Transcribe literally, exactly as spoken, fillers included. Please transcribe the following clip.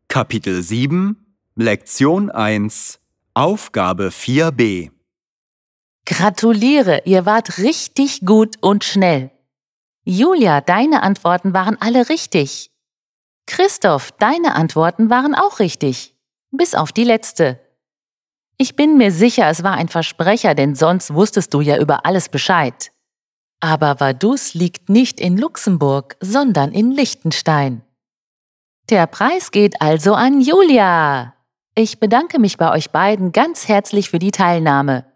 Kapitel sieben, Lektion eins, Aufgabe vier b. Gratuliere, ihr wart richtig gut und schnell. Julia, deine Antworten waren alle richtig. Christoph, deine Antworten waren auch richtig. Bis auf die letzte. Ich bin mir sicher, es war ein Versprecher, denn sonst wusstest du ja über alles Bescheid. Aber Vaduz liegt nicht in Luxemburg, sondern in Liechtenstein. Der Preis geht also an Julia. Ich bedanke mich bei euch beiden ganz herzlich für die Teilnahme.